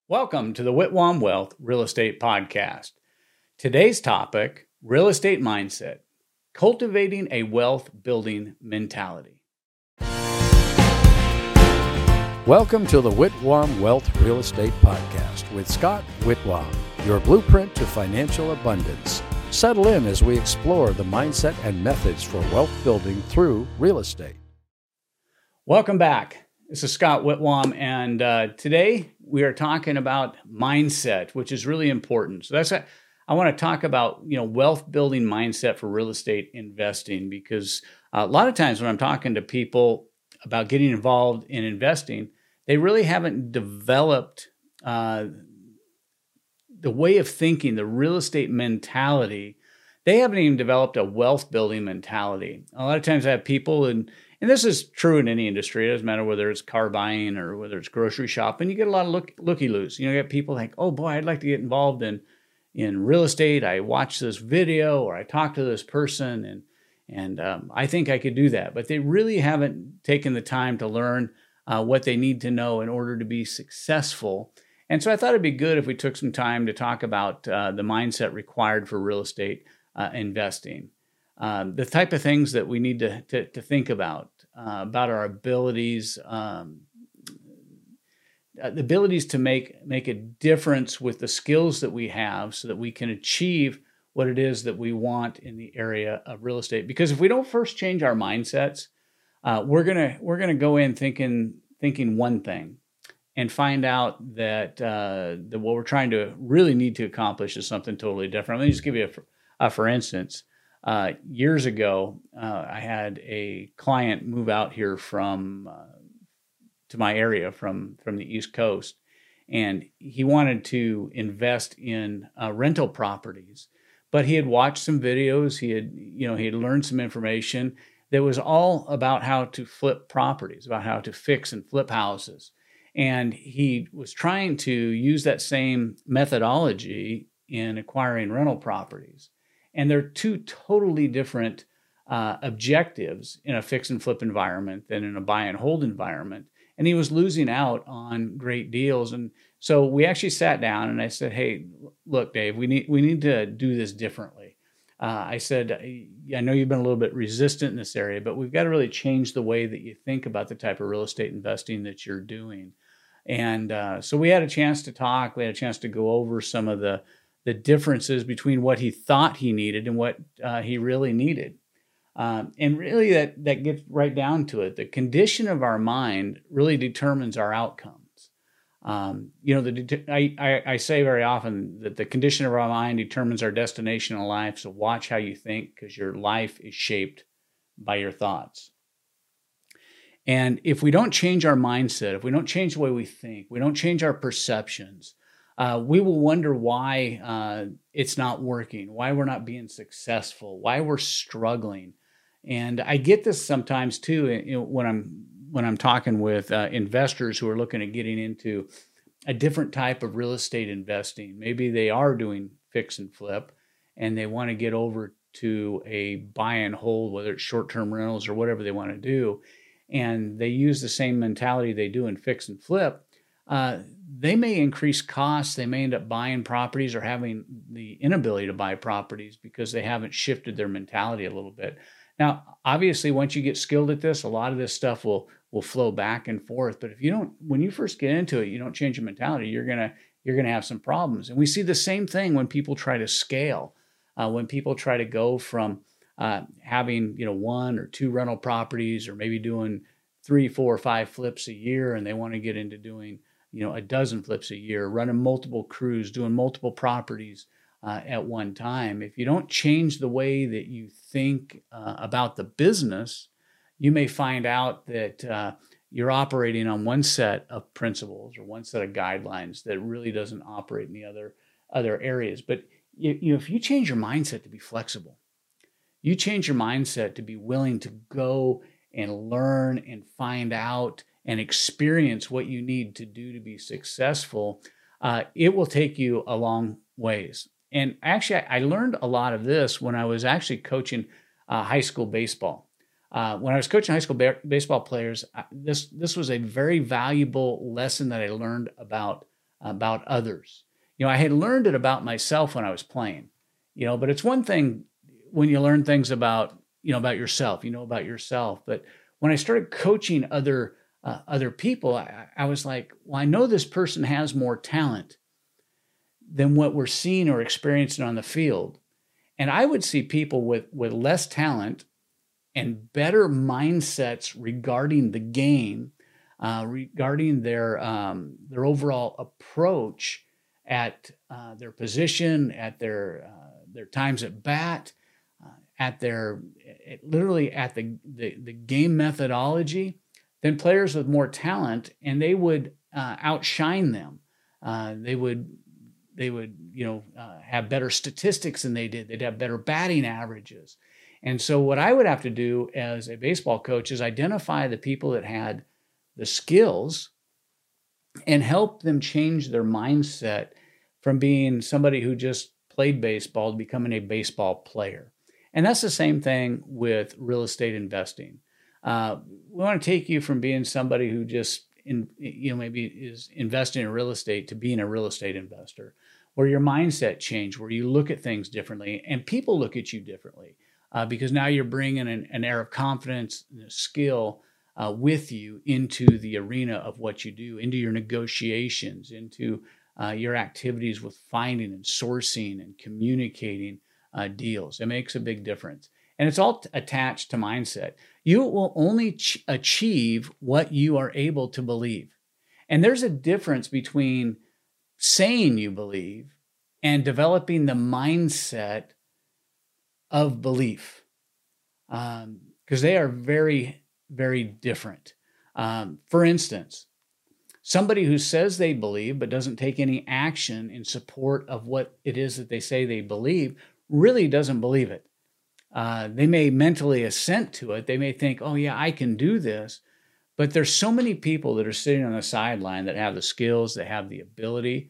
Welcome to the Whitwam Wealth Real Estate Podcast. Today's topic, real estate mindset, cultivating a wealth building mentality. Welcome to the Whitwam Wealth Real Estate Podcast with Scott Whitwam, your blueprint to financial abundance. Settle in as we explore the mindset and methods for wealth building through real estate. Welcome back. This is Scott Whitwam, and today we are talking about mindset, which is really important. So I want to talk about, wealth building mindset for real estate investing, because a lot of times when I'm talking to people about getting involved in investing, they really haven't developed the way of thinking, the real estate mentality. They haven't even developed a wealth building mentality. A lot of times I have people, and this is true in any industry. It doesn't matter whether it's car buying or whether it's grocery shopping. You get a lot of looky-loos. You get people think, oh boy, I'd like to get involved in real estate. I watched this video or I talked to this person and I think I could do that. But they really haven't taken the time to learn what they need to know in order to be successful. And so I thought it'd be good if we took some time to talk about the mindset required for real estate investing. The type of things that we need to think about our abilities, the abilities to make a difference with the skills that we have so that we can achieve what it is that we want in the area of real estate. Because if we don't first change our mindsets, we're gonna go in thinking one thing and find out that what we're trying to really need to accomplish is something totally different. Let me just give you for instance. Years ago, I had a client move out here to my area from the East Coast, and he wanted to invest in rental properties. But he had watched some videos. He had learned some information that was all about how to flip properties, about how to fix and flip houses, and he was trying to use that same methodology in acquiring rental properties. And they're two totally different objectives in a fix and flip environment than in a buy and hold environment. And he was losing out on great deals. And so we actually sat down and I said, hey, look, Dave, we need to do this differently. I said, I know you've been a little bit resistant in this area, but we've got to really change the way that you think about the type of real estate investing that you're doing. And so we had a chance to talk. We had a chance to go over some of the differences between what he thought he needed and what he really needed. And really that gets right down to it. The condition of our mind really determines our outcomes. I say very often that the condition of our mind determines our destination in life. So watch how you think, because your life is shaped by your thoughts. And if we don't change our mindset, if we don't change the way we think, we don't change our perceptions, we will wonder why it's not working, why we're not being successful, why we're struggling. And I get this sometimes too when I'm talking with investors who are looking at getting into a different type of real estate investing. Maybe they are doing fix and flip and they want to get over to a buy and hold, whether it's short-term rentals or whatever they want to do. And they use the same mentality they do in fix and flip. They may increase costs. They may end up buying properties or having the inability to buy properties because they haven't shifted their mentality a little bit. Now, obviously, once you get skilled at this, a lot of this stuff will flow back and forth. But when you first get into it, you don't change your mentality, you're gonna have some problems. And we see the same thing when people try to scale. When people try to go from having one or two rental properties, or maybe doing 3, 4, 5 flips a year, and they want to get into doing a dozen flips a year, running multiple crews, doing multiple properties at one time. If you don't change the way that you think about the business, you may find out that you're operating on one set of principles or one set of guidelines that really doesn't operate in the other areas. But if you change your mindset to be flexible, you change your mindset to be willing to go and learn and find out and experience what you need to do to be successful, it will take you a long ways. And actually, I learned a lot of this when I was actually coaching high school baseball. When I was coaching high school baseball players, this was a very valuable lesson that I learned about about others. I had learned it about myself when I was playing, but it's one thing when you learn things about, about yourself, about yourself. But when I started coaching other people, I was like, well, I know this person has more talent than what we're seeing or experiencing on the field. And I would see people with less talent and better mindsets regarding the game, regarding their overall approach at their position, at their times at bat, literally at the game methodology, than players with more talent, and they would outshine them. They would have better statistics than they did. They'd have better batting averages. And so what I would have to do as a baseball coach is identify the people that had the skills and help them change their mindset from being somebody who just played baseball to becoming a baseball player. And that's the same thing with real estate investing. We want to take you from being somebody who just maybe is investing in real estate to being a real estate investor, where your mindset changed, where you look at things differently and people look at you differently, because now you're bringing an air of confidence and a skill with you into the arena of what you do, into your negotiations, into your activities with finding and sourcing and communicating deals. It makes a big difference. And it's all attached to mindset. You will only achieve what you are able to believe. And there's a difference between saying you believe and developing the mindset of belief, because they are very, very different. For instance, somebody who says they believe but doesn't take any action in support of what it is that they say they believe really doesn't believe it. They may mentally assent to it. They may think, oh yeah, I can do this. But there's so many people that are sitting on the sideline that have the skills, they have the ability,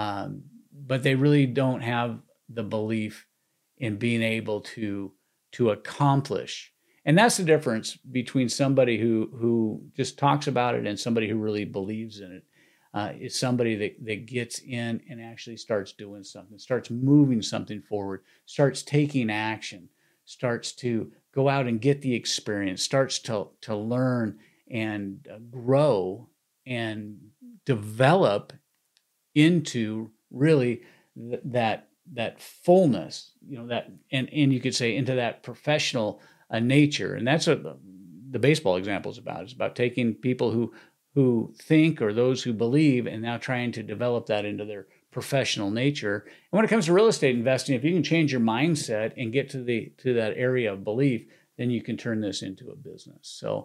but they really don't have the belief in being able to accomplish. And that's the difference between somebody who just talks about it and somebody who really believes in it. Is somebody that gets in and actually starts doing something, starts moving something forward, starts taking action, starts to go out and get the experience, starts to learn and grow and develop into really that fullness, that and you could say into that professional nature. And that's what the baseball example is about. It's about taking people who think, or those who believe, and now trying to develop that into their professional nature. And when it comes to real estate investing, if you can change your mindset and get to that area of belief, then you can turn this into a business. So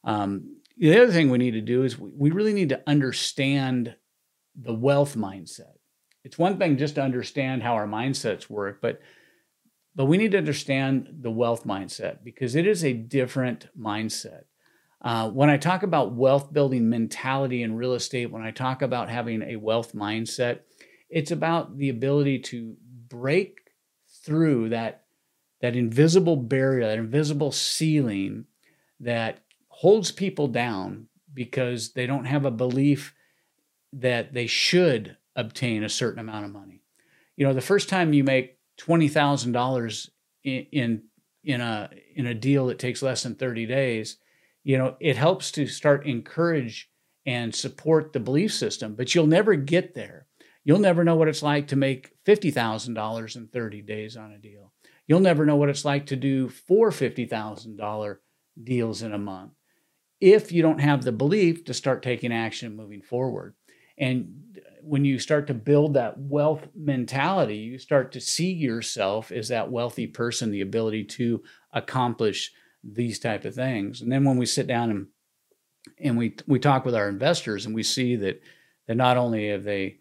the other thing we need to do is we really need to understand the wealth mindset. It's one thing just to understand how our mindsets work, but we need to understand the wealth mindset, because it is a different mindset. When I talk about wealth building mentality in real estate, when I talk about having a wealth mindset, it's about the ability to break through that invisible barrier, that invisible ceiling that holds people down because they don't have a belief that they should obtain a certain amount of money. The first time you make $20,000 in a deal that takes less than 30 days, it helps to start encourage and support the belief system, but you'll never get there. You'll never know what it's like to make $50,000 in 30 days on a deal. You'll never know what it's like to do 4 $50,000 deals in a month if you don't have the belief to start taking action moving forward. And when you start to build that wealth mentality, you start to see yourself as that wealthy person, the ability to accomplish these type of things. And then when we sit down and we talk with our investors, and we see that not only have they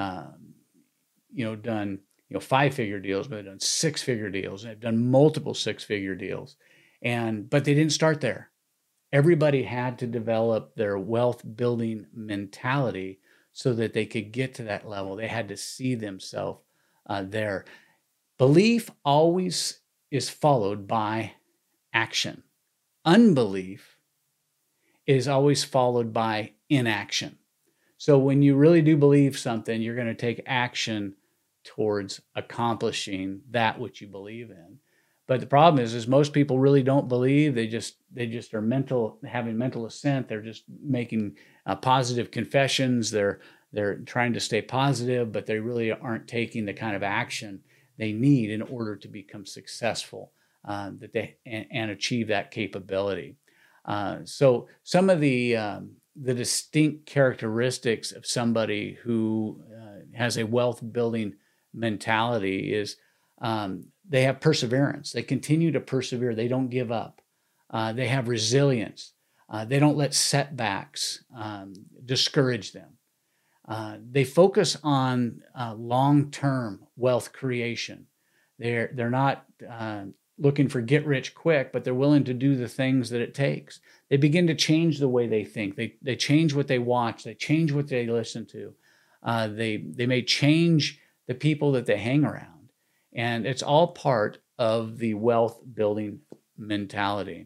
done 5-figure deals, but they've done 6-figure deals, and they've done multiple 6-figure deals, but they didn't start there. Everybody had to develop their wealth building mentality so that they could get to that level. They had to see themselves there. Belief always is followed by action. Unbelief is always followed by inaction. So when you really do believe something, you're going to take action towards accomplishing that which you believe in. But the problem is most people really don't believe. They just are having mental assent. They're just making positive confessions. They're trying to stay positive, but they really aren't taking the kind of action they need in order to become successful and achieve that capability. So some of the distinct characteristics of somebody who has a wealth building mentality is they have perseverance. They continue to persevere. They don't give up. They have resilience. They don't let setbacks discourage them. They focus on long-term wealth creation. They're not looking for get rich quick, but they're willing to do the things that it takes. They begin to change the way they think. They change what they watch. They change what they listen to. They may change the people that they hang around. And it's all part of the wealth building mentality.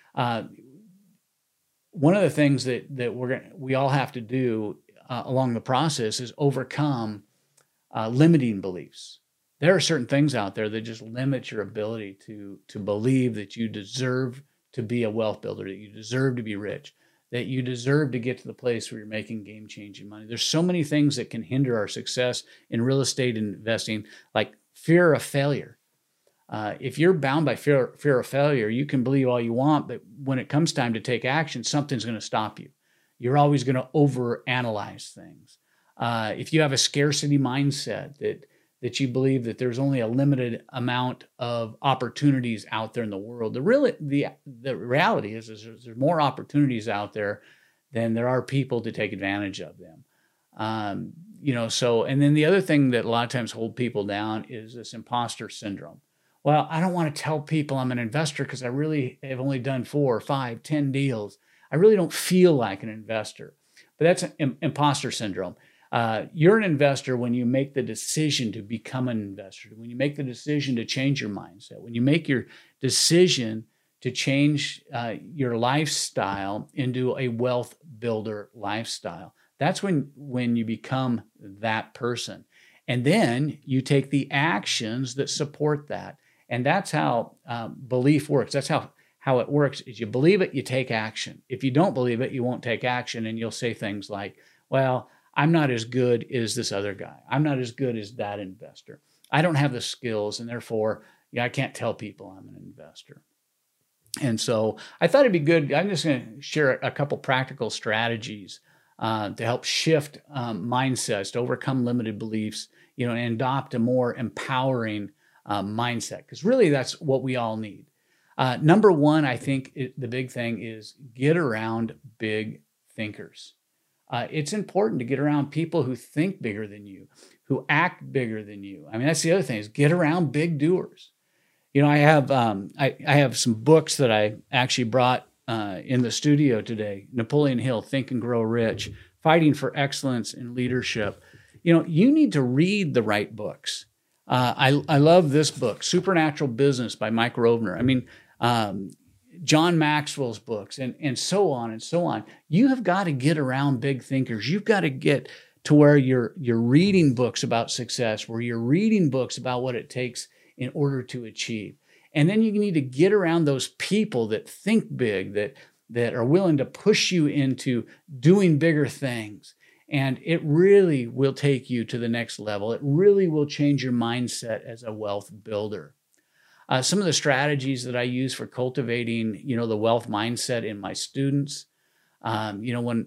One of the things that we all have to do along the process is overcome limiting beliefs. There are certain things out there that just limit your ability to believe that you deserve to be a wealth builder, that you deserve to be rich, that you deserve to get to the place where you're making game-changing money. There's so many things that can hinder our success in real estate investing, like fear of failure. If you're bound by fear of failure, you can believe all you want, but when it comes time to take action, something's going to stop you. You're always going to overanalyze things. If you have a scarcity mindset that you believe that there's only a limited amount of opportunities out there in the world, the reality is there's more opportunities out there than there are people to take advantage of them. And then the other thing that a lot of times hold people down is this imposter syndrome. Well, I don't want to tell people I'm an investor because I really have only done 4, 5, 10 deals. I really don't feel like an investor. But that's imposter syndrome. You're an investor when you make the decision to become an investor, when you make the decision to change your mindset, when you make your decision to change your lifestyle into a wealth builder lifestyle. That's when you become that person. And then you take the actions that support that. And that's how belief works. That's how it works is you believe it, you take action. If you don't believe it, you won't take action, and you'll say things like, well, I'm not as good as this other guy. I'm not as good as that investor. I don't have the skills, and therefore, I can't tell people I'm an investor. And so I thought it'd be good. I'm just going to share a couple practical strategies to help shift mindsets, to overcome limited beliefs, and adopt a more empowering mindset, because really that's what we all need. Number one, I think the big thing is get around big thinkers. It's important to get around people who think bigger than you, who act bigger than you. I mean, that's the other thing is get around big doers. I have I have some books that I actually brought in the studio today. Napoleon Hill, Think and Grow Rich, Fighting for Excellence in Leadership. You need to read the right books. I love this book, Supernatural Business by Mike Rovner. I mean, John Maxwell's books and so on and so on. You have got to get around big thinkers. You've got to get to where you're reading books about success, where you're reading books about what it takes in order to achieve. And then you need to get around those people that think big, that are willing to push you into doing bigger things. And it really will take you to the next level. It really will change your mindset as a wealth builder. Some of the strategies that I use for cultivating, the wealth mindset in my students, when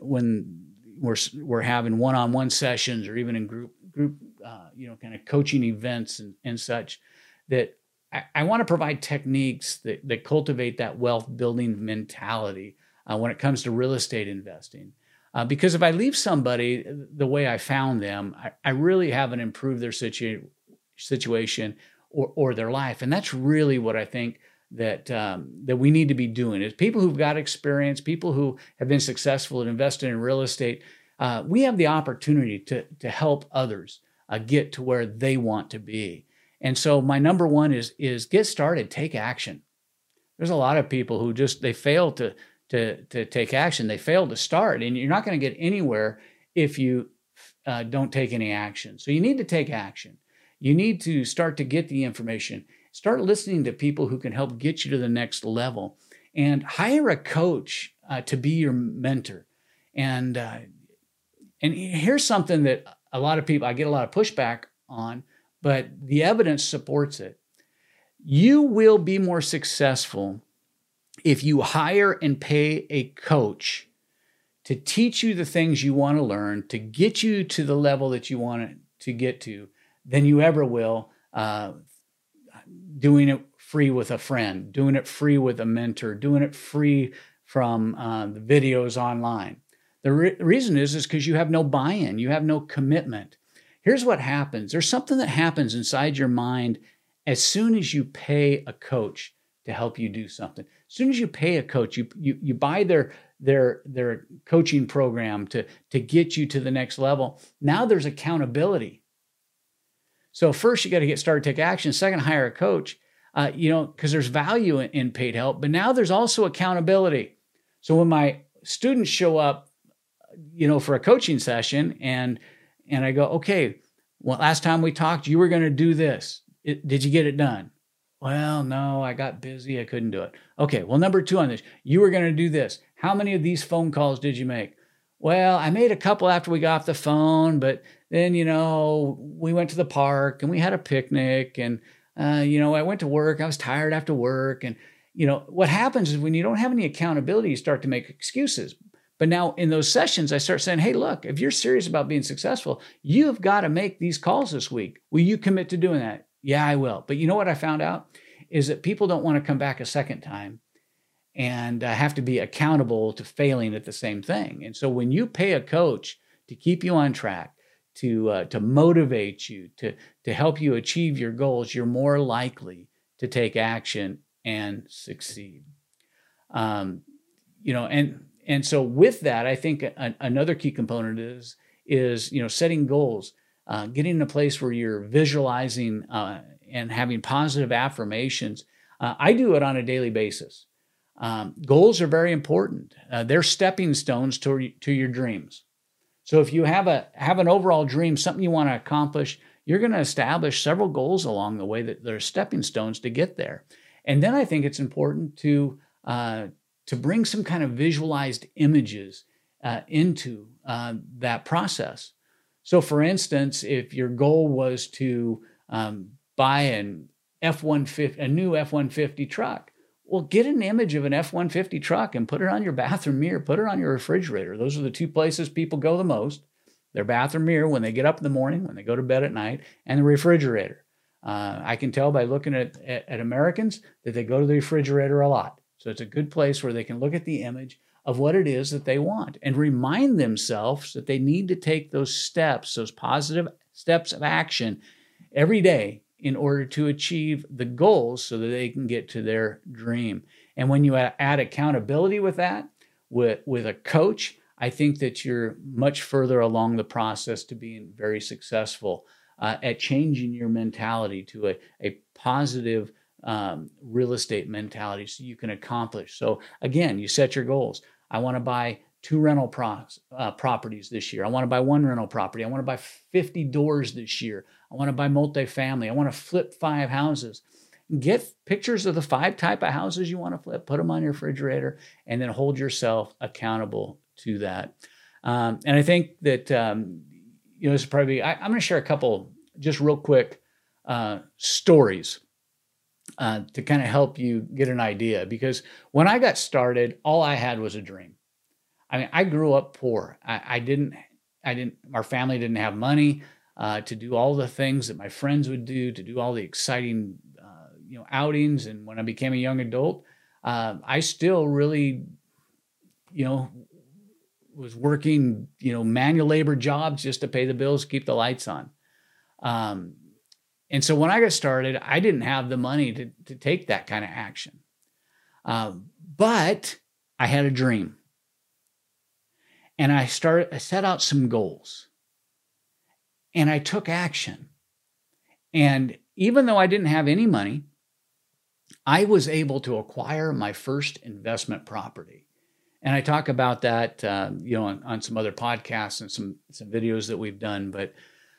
we're having one-on-one sessions or even in group, kind of coaching events and such, that I want to provide techniques that cultivate that wealth building mentality when it comes to real estate investing. Because if I leave somebody the way I found them, I really haven't improved their situation or their life. And that's really what I think that we need to be doing is people who've got experience, people who have been successful at investing in real estate. We have the opportunity to help others get to where they want to be. And so my number one is get started, take action. There's a lot of people who they fail to take action. They fail to start, and you're not going to get anywhere if you don't take any action. So you need to take action. You need to start to get the information. Start listening to people who can help get you to the next level, and hire a coach to be your mentor. And here's something that a lot of people, I get a lot of pushback on, but the evidence supports it. You will be more successful if you hire and pay a coach to teach you the things you want to learn, to get you to the level that you want to get to, than you ever will doing it free with a friend, doing it free with a mentor, doing it free from the videos online. The reason is because you have no buy-in, you have no commitment. Here's what happens. There's something that happens inside your mind as soon as you pay a coach to help you do something. As soon as you pay a coach, you buy their coaching program to get you to the next level. Now there's accountability. So first you got to get started, take action. Second, hire a coach, because there's value in paid help. But now there's also accountability. So when my students show up, for a coaching session, and I go, okay, well, last time we talked, you were going to do this. Did you get it done? Well, no, I got busy. I couldn't do it. Okay, well, number 2 on this, you were going to do this. How many of these phone calls did you make? Well, I made a couple after we got off the phone, but then, we went to the park and we had a picnic, and, I went to work. I was tired after work. And, what happens is when you don't have any accountability, you start to make excuses. But now in those sessions, I start saying, hey, look, if you're serious about being successful, you've got to make these calls this week. Will you commit to doing that? Yeah, I will. But you know what I found out is that people don't want to come back a second time and have to be accountable to failing at the same thing. And so when you pay a coach to keep you on track, to motivate you, to help you achieve your goals, you're more likely to take action and succeed. And so with that, I think another key component is setting goals, getting in a place where you're visualizing and having positive affirmations. I do it on a daily basis. Goals are very important. They're stepping stones to your dreams. So if you have an overall dream, something you want to accomplish, you're going to establish several goals along the way that are stepping stones to get there. And then I think it's important to bring some kind of visualized images into that process. So for instance, if your goal was to buy a new F-150 truck, well, get an image of an F-150 truck and put it on your bathroom mirror, put it on your refrigerator. Those are the 2 places people go the most: their bathroom mirror when they get up in the morning, when they go to bed at night, and the refrigerator. I can tell by looking at Americans that they go to the refrigerator a lot. So it's a good place where they can look at the image of what it is that they want and remind themselves that they need to take those steps, those positive steps of action every day in order to achieve the goals so that they can get to their dream. And when you add accountability with that, with a coach, I think that you're much further along the process to being very successful at changing your mentality to a positive real estate mentality so you can accomplish. So again, you set your goals. I want to buy 2 rental properties this year. I want to buy 1 rental property. I want to buy 50 doors this year. I want to buy multifamily. I want to flip 5 houses. Get pictures of the 5 type of houses you want to flip, put them on your refrigerator, and then hold yourself accountable to that. And I think that, this probably, I'm going to share a couple just real quick stories to kind of help you get an idea. Because when I got started, all I had was a dream. I mean, I grew up poor. Our family didn't have money to do all the things that my friends would do, to do all the exciting, outings. And when I became a young adult, I still really, was working, manual labor jobs just to pay the bills, keep the lights on. And so when I got started, I didn't have the money to take that kind of action. But I had a dream. And I set out some goals. And I took action. And even though I didn't have any money, I was able to acquire my first investment property. And I talk about that, on some other podcasts and some videos that we've done. But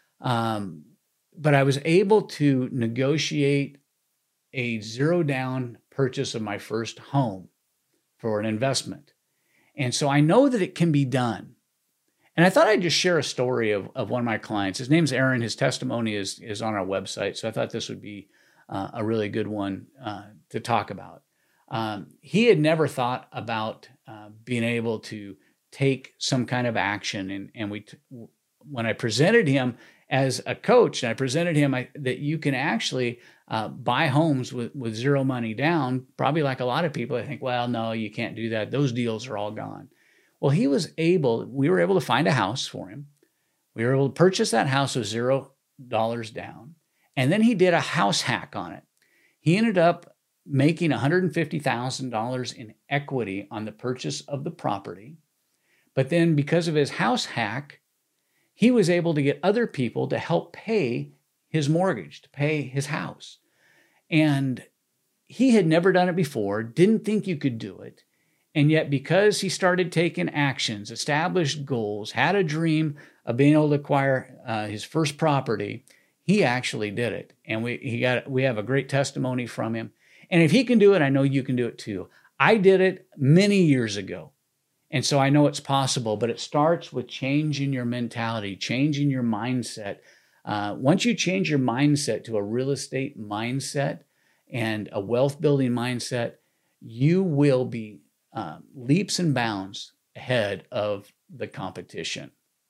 I was able to negotiate a zero down purchase of my first home for an investment. And so I know that it can be done. And I thought I'd just share a story of one of my clients. His name's Aaron. His testimony is on our website. So I thought this would be a really good one to talk about. He had never thought about being able to take some kind of action. And when I presented him as a coach, and I presented him that you can actually buy homes with zero money down, probably like a lot of people, I think, well, no, you can't do that. Those deals are all gone. Well, we were able to find a house for him. We were able to purchase that house with $0 down. And then he did a house hack on it. He ended up making $150,000 in equity on the purchase of the property. But then because of his house hack, he was able to get other people to help pay his mortgage, to pay his house. And he had never done it before, didn't think you could do it. And yet because he started taking actions, established goals, had a dream of being able to acquire his first property, he actually did it. And we have a great testimony from him. And if he can do it, I know you can do it too. I did it many years ago. And so I know it's possible, but it starts with changing your mentality, changing your mindset. Once you change your mindset to a real estate mindset and a wealth building mindset, you will be leaps and bounds ahead of the competition.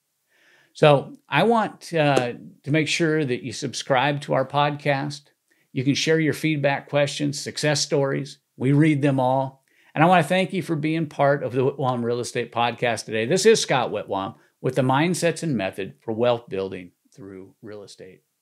So I want to make sure that you subscribe to our podcast. You can share your feedback, questions, success stories. We read them all. And I want to thank you for being part of the Witwam Real Estate Podcast today. This is Scott Witwam with the Mindsets and Method for Wealth Building through Real Estate.